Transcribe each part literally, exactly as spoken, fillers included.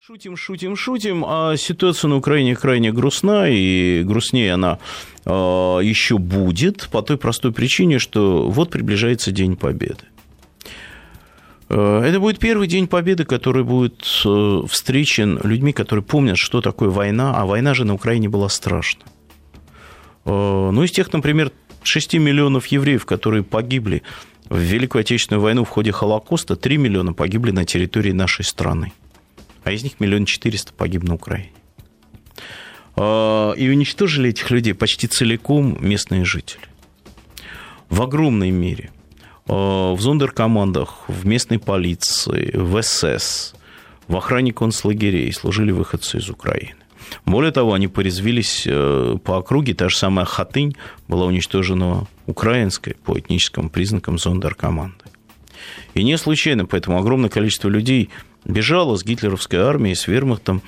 Шутим, шутим, шутим, а ситуация на Украине крайне грустна, и грустнее она э, еще будет по той простой причине, что вот приближается День Победы. Э, это будет первый День Победы, который будет э, встречен людьми, которые помнят, что такое война, а война же на Украине была страшна. Э, ну, из тех, например, шести миллионов евреев, которые погибли в Великую Отечественную войну в ходе Холокоста, три миллиона погибли на территории нашей страны. А из них миллион четыреста погиб на Украине. И уничтожили этих людей почти целиком местные жители. В огромной мере. В зондеркомандах, в местной полиции, в эс эс, в охране концлагерей служили выходцы из Украины. Более того, они порезвились по округе. Та же самая Хатынь была уничтожена украинской по этническим признакам зондеркомандой. И не случайно, поэтому огромное количество людей бежало с гитлеровской армией, с вермахтом,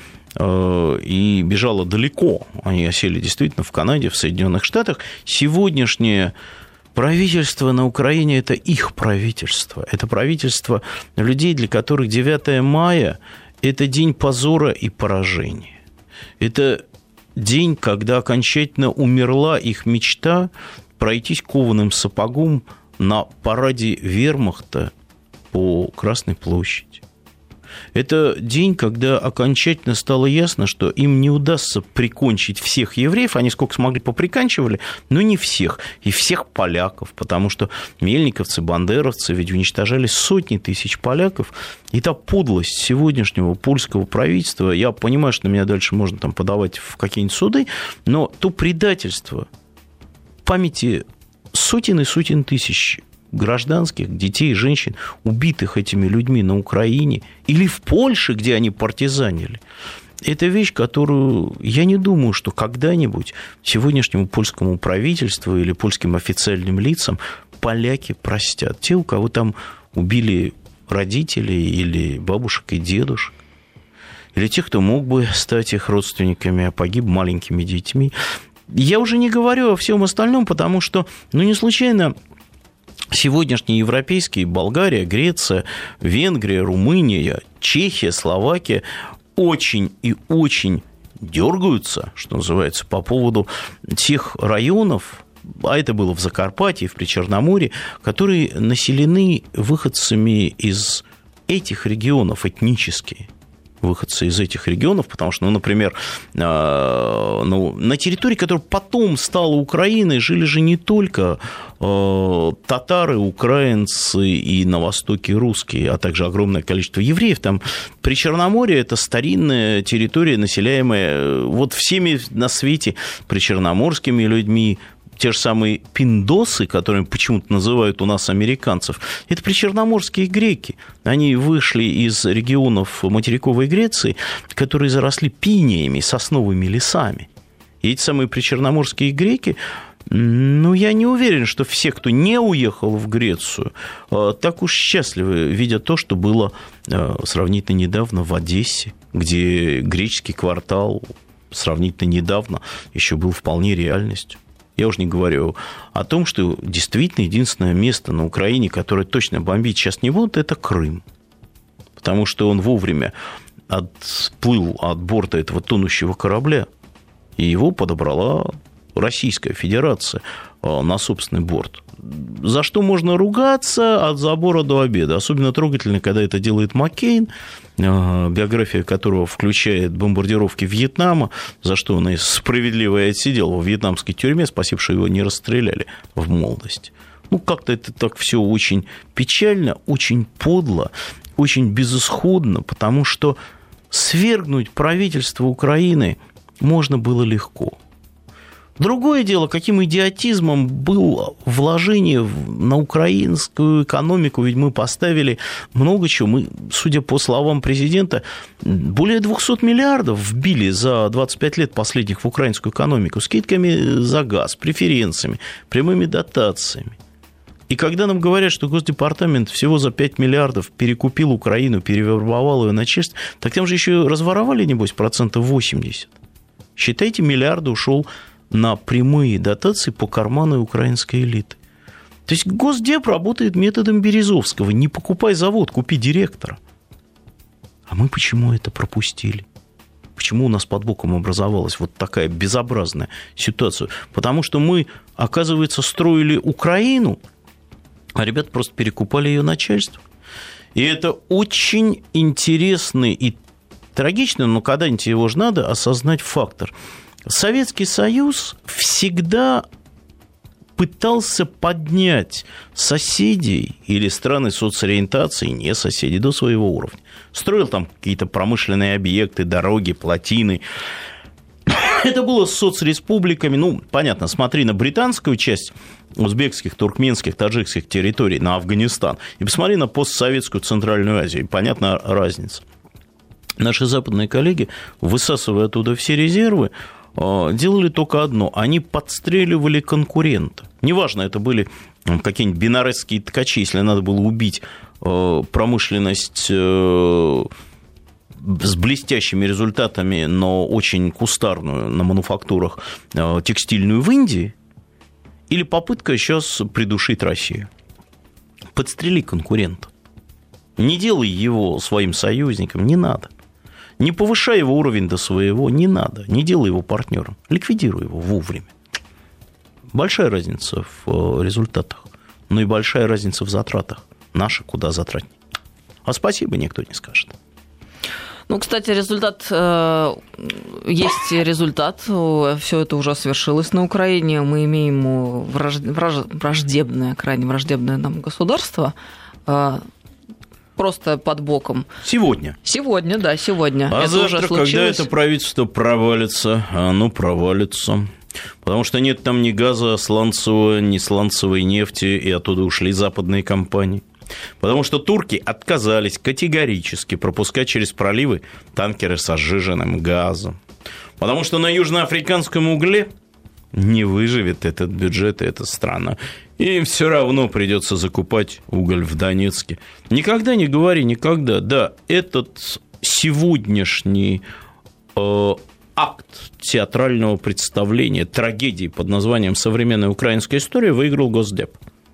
и бежало далеко. Они осели действительно в Канаде, в Соединенных Штатах. Сегодняшнее правительство на Украине – это их правительство. Это правительство людей, для которых девятое мая – это день позора и поражения. Это день, когда окончательно умерла их мечта пройтись кованым сапогом на параде вермахта по Красной площади. Это день, когда окончательно стало ясно, что им не удастся прикончить всех евреев, они сколько смогли поприканчивали, но не всех, и всех поляков, потому что мельниковцы, бандеровцы ведь уничтожали сотни тысяч поляков, и та подлость сегодняшнего польского правительства, я понимаю, что на меня дальше можно там подавать в какие-нибудь суды, но то предательство памяти сотен и сотен тысяч гражданских, детей, женщин, убитых этими людьми на Украине или в Польше, где они партизанили. Это вещь, которую я не думаю, что когда-нибудь сегодняшнему польскому правительству или польским официальным лицам поляки простят. Те, у кого там убили родителей или бабушек и дедушек, или тех, кто мог бы стать их родственниками, а погиб маленькими детьми. Я уже не говорю о всем остальном, потому что, ну, не случайно сегодняшние европейские, Болгария, Греция, Венгрия, Румыния, Чехия, Словакия очень и очень дергаются, что называется, по поводу тех районов, а это было в Закарпатье, в Причерноморье, которые населены выходцами из этих регионов этнически. Выходцы из этих регионов, потому что, ну, например, э, ну, на территории, которая потом стала Украиной, жили же не только э, татары, украинцы и на востоке русские, а также огромное количество евреев. Там Причерноморье – это старинная территория, населяемая вот всеми на свете причерноморскими людьми. Те же самые пиндосы, которыми почему-то называют у нас американцев, это причерноморские греки. Они вышли из регионов материковой Греции, которые заросли пиниями, сосновыми лесами. И эти самые причерноморские греки, ну, я не уверен, что все, кто не уехал в Грецию, так уж счастливы, видя то, что было сравнительно недавно в Одессе, где греческий квартал сравнительно недавно еще был вполне реальностью. Я уже не говорю о том, что действительно единственное место на Украине, которое точно бомбить сейчас не будут, это Крым. Потому что он вовремя отплыл от борта этого тонущего корабля, и его подобрала Российская Федерация на собственный борт. За что можно ругаться от забора до обеда. Особенно трогательно, когда это делает Маккейн, биография которого включает бомбардировки Вьетнама, за что он и справедливо и отсидел во вьетнамской тюрьме, спасибо, что его не расстреляли в молодости. Ну, как-то это так все очень печально, очень подло, очень безысходно, потому что свергнуть правительство Украины можно было легко. Другое дело, каким идиотизмом было вложение на украинскую экономику, ведь мы поставили много чего. Мы, судя по словам президента, более двухсот миллиардов вбили за двадцать пять лет последних в украинскую экономику скидками за газ, преференциями, прямыми дотациями. И когда нам говорят, что Госдепартамент всего за пять миллиардов перекупил Украину, перевербовал ее на честь, так там же еще разворовали, небось, процентов восемьдесят. Считайте, миллиард ушел на прямые дотации по карману украинской элиты. То есть Госдеп работает методом Березовского. Не покупай завод, купи директора. А мы почему это пропустили? Почему у нас под боком образовалась вот такая безобразная ситуация? Потому что мы, оказывается, строили Украину, а ребята просто перекупали ее начальство. И это очень интересный и трагичный, но когда-нибудь его же надо осознать фактор. Советский Союз всегда пытался поднять соседей или страны соцориентации, не соседей, до своего уровня. Строил там какие-то промышленные объекты, дороги, плотины. Это было с соцреспубликами. Ну, понятно, смотри на британскую часть узбекских, туркменских, таджикских территорий, на Афганистан, и посмотри на постсоветскую Центральную Азию. И понятна разница. Наши западные коллеги, высасывая оттуда все резервы, делали только одно. Они подстреливали конкурента. Неважно, это были какие-нибудь бенаресские ткачи, если надо было убить промышленность с блестящими результатами, но очень кустарную на мануфактурах текстильную в Индии, или попытка сейчас придушить Россию. Подстрели конкурента. Не делай его своим союзником, не надо. Не повышай его уровень до своего, не надо. Не делай его партнером. Ликвидируй его вовремя. Большая разница в результатах, но и большая разница в затратах. Наша куда затратнее. А спасибо никто не скажет. Ну, кстати, результат, э, есть результат, все это уже свершилось на Украине, мы имеем враждебное, крайне враждебное нам государство, э, просто под боком. Сегодня. Сегодня, да, сегодня. А это завтра, уже случилось. Когда это правительство провалится, оно провалится. Потому что нет там ни газа сланцевого, ни сланцевой нефти, и оттуда ушли западные компании. Потому что турки отказались категорически пропускать через проливы танкеры со сжиженным газом. Потому что на южноафриканском угле не выживет этот бюджет и эта страна. Им все равно придется закупать уголь в Донецке. Никогда не говори, никогда. Да, этот сегодняшний э, акт театрального представления, трагедии под названием «Современная украинская история» выиграл Госдеп.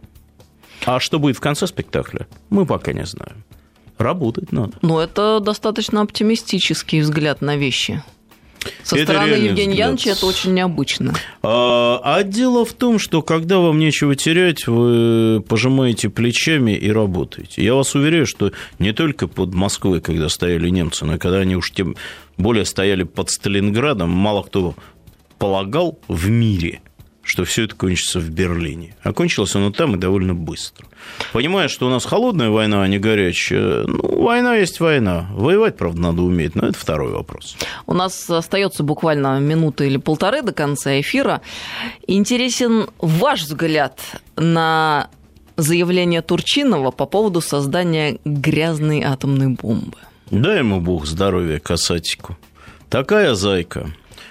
А что будет в конце спектакля, мы пока не знаем. Работать надо. Но это достаточно оптимистический взгляд на вещи. Со это стороны Евгения взгляд. Яновича это очень необычно. А, а дело в том, что когда вам нечего терять, вы пожимаете плечами и работаете. Я вас уверяю, что не только под Москвой, когда стояли немцы, но и когда они уж тем более стояли под Сталинградом, мало кто полагал в мире, что все это кончится в Берлине. А кончилось оно там и довольно быстро. Понимая, что у нас холодная война, а не горячая, ну, война есть война. Воевать, правда, надо уметь, но это второй вопрос. У нас остается буквально минута или полторы до конца эфира. Интересен ваш взгляд на заявление Турчинова по поводу создания грязной атомной бомбы. Дай ему Бог здоровья, касатику. Такая зайка.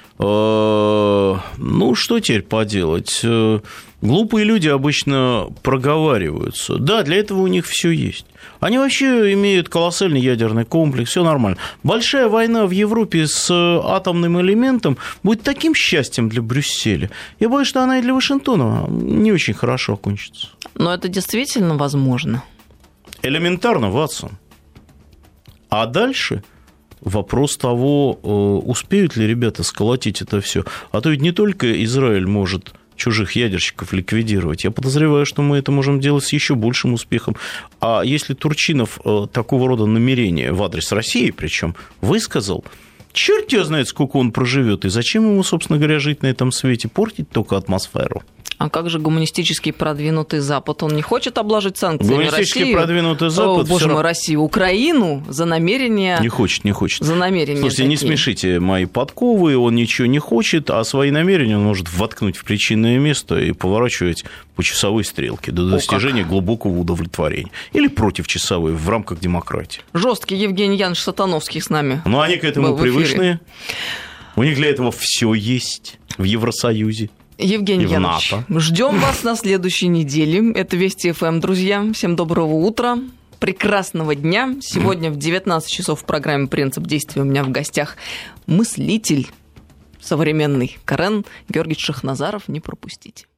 Ну, что теперь поделать? Глупые люди обычно проговариваются. Да, для этого у них все есть. Они вообще имеют колоссальный ядерный комплекс, все нормально. Большая война в Европе с атомным элементом будет таким счастьем для Брюсселя. Я боюсь, что она и для Вашингтона не очень хорошо окончится. Но это действительно возможно. Элементарно, Ватсон. А дальше... Вопрос того, успеют ли ребята сколотить это все. А то ведь не только Израиль может чужих ядерщиков ликвидировать. Я подозреваю, что мы это можем делать с еще большим успехом. А если Турчинов такого рода намерения в адрес России, причем высказал, черт его знает, сколько он проживет, и зачем ему, собственно говоря, жить на этом свете, портить только атмосферу. А как же гуманистический продвинутый Запад? Он не хочет обложить санкциями гуманистически Россию? продвинутый Запад... О, боже мой, Россию, Украину за намерение... Не хочет, не хочет. За намерение Слушайте, такие. Не смешите мои подковы, он ничего не хочет, а свои намерения он может воткнуть в причинное место и поворачивать по часовой стрелке до достижения О, глубокого удовлетворения. Или против часовой в рамках демократии. Жесткий Евгений Янович Сатановский с нами. Ну, они к этому привычные. У них для этого все есть в Евросоюзе. Евгений Янович, ждем вас на следующей неделе. Это Вести эф эм, друзья. Всем доброго утра, прекрасного дня. Сегодня в девятнадцать часов в программе «Принцип действия» у меня в гостях мыслитель современный Карен Георгиевич Шахназаров. Не пропустите.